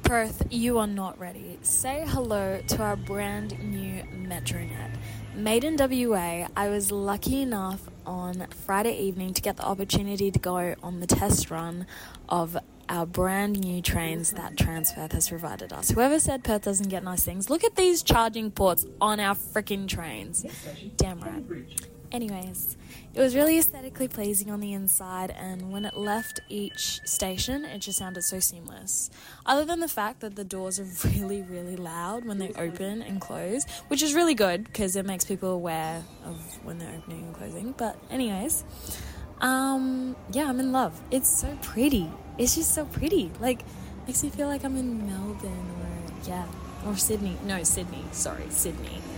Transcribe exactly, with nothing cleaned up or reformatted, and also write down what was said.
Perth, you are not ready. Say hello to our brand new Metronet. Made in W A, I was lucky enough on Friday evening to get the opportunity to go on the test run of our brand new trains that Transperth has provided us. Whoever said Perth doesn't get nice things, look at these charging ports on our freaking trains. Damn right. Anyways, it was really aesthetically pleasing on the inside, and when it left each station, it just sounded so seamless. Other than the fact that the doors are really, really loud when they open and close, which is really good because it makes people aware of when they're opening and closing. But anyways, um, yeah, I'm in love. It's so pretty. It's just so pretty. Like, makes me feel like I'm in Melbourne or, yeah, or Sydney. No, Sydney. Sorry, Sydney.